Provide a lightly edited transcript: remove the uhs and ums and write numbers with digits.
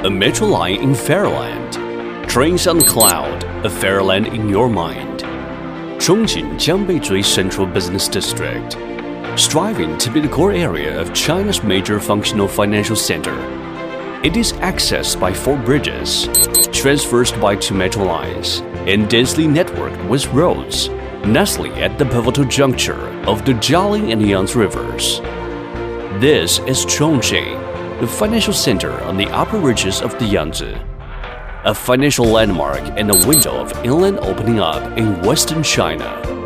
a metro line in Fairyland, trains on the cloud, a Fairyland in your mind. Chongqing Jiangbeihui Central Business District, striving to be the core area of China's major functional financial center. It is accessed by 4 bridges, traversed by 2 metro lines, and densely networked with roads, nestling at the pivotal juncture of the Jialing and Yangtze rivers. This is Chongqing, the financial center on the upper reaches of the Yangtze, a financial landmark and a window of inland opening up in western China.